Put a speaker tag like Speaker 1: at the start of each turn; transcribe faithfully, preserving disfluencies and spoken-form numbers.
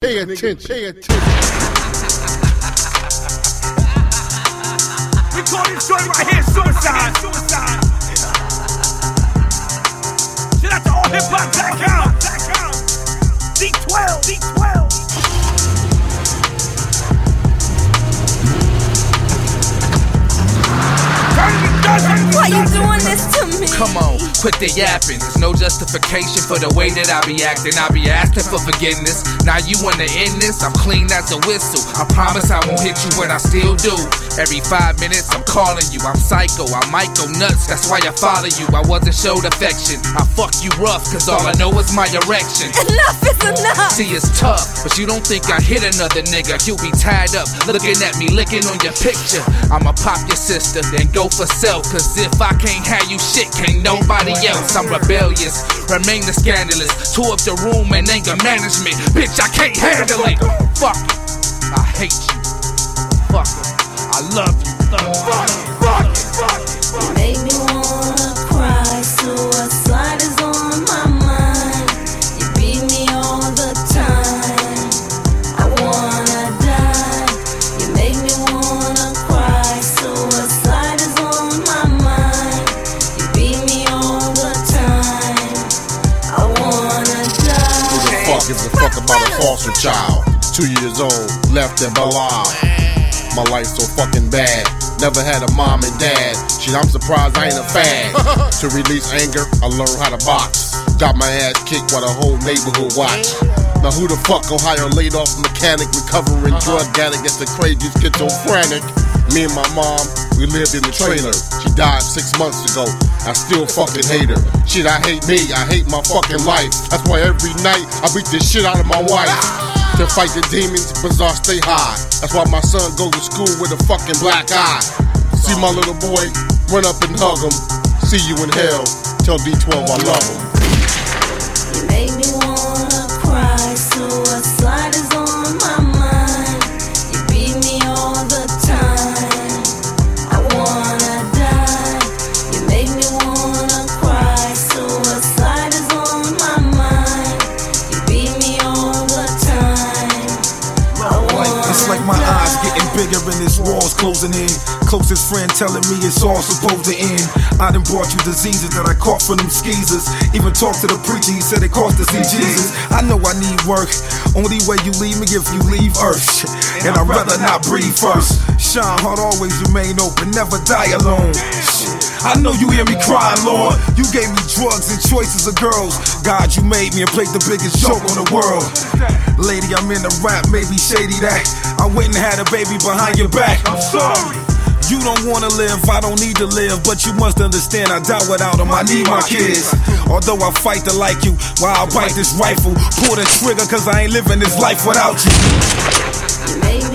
Speaker 1: Pay attention. Pay attention.
Speaker 2: We call this joint right here suicide. Suicide. Shout out to all hip hop dot com. D twelve. D twelve.
Speaker 3: Why you doing this to me?
Speaker 4: Come on, quit the yapping. There's no justification for the way that I be acting. I be asking for forgiveness. Now you wanna end this? I'm clean as a whistle. I promise I won't hit you, but I still do. Every five minutes I'm calling you. I'm psycho, I might go nuts. That's why I follow you. I wasn't showed affection. I fuck you rough, cause all I know is my erection.
Speaker 3: Enough is enough.
Speaker 4: See, it's tough, but you don't think I hit another nigga. You'll be tied up, looking at me, licking on your picture. I'ma pop your sister, then go for self. Cause if I can't have you shit, can't nobody else. I'm rebellious, remain the scandalous. Tore up the room and anger management. Bitch, I can't handle it. Fuck it, I hate you. Fuck it, I love you. Fuck it, fuck it, fuck it, fuck it.
Speaker 3: You make me wanna cry. Suicide is on my mind. You beat me all the time. I wanna die. You make me wanna cry. Suicide is on my mind. You beat me all the time. I wanna die.
Speaker 1: Who the fuck gives a fuck about a foster child? Two years old, left at Bilal. My life's so fucking bad. Never had a mom and dad. Shit, I'm surprised I ain't a fag. To release anger, I learned how to box. Got my ass kicked while the whole neighborhood watched. Now who the fuck Ohio laid off mechanic, recovering drug addict, gets the crazy schizophrenic. Me and my mom, we lived in the trailer. She died six months ago. I still fucking hate her. Shit, I hate me. I hate my fucking life. That's why every night I beat the shit out of my wife. To fight the demons, bizarre stay high. That's why my son goes to school with a fucking black eye. See my little boy, run up and hug him. See you in hell, tell D twelve I love him.
Speaker 3: You make me wanna cry. Suicide is on my mind. You beat me all the time. I wanna die. You make me wanna cry. Suicide is on my mind. You beat me all the time.
Speaker 2: It's like my eyes getting bigger and this wall's closing in. Closest friend telling me it's all supposed to end. I done brought you diseases that I caught from them skeezers. Even talked to the preacher, he said it cost to see Jesus. I know I need work. Only way you leave me if you leave Earth. And I'd rather not breathe first. Shine heart always remain open, never die alone. I know you hear me crying, Lord. You gave me drugs and choices of girls. God, you made me and played the biggest joke on the world. Lady, I'm in the rap, maybe shady that I went and had a baby behind your back. I'm sorry. You don't wanna live, I don't need to live. But you must understand I die without them, I need my kids. Although I fight to like you, while I bite this rifle, pull the trigger cause I ain't living this life without you.
Speaker 3: You made me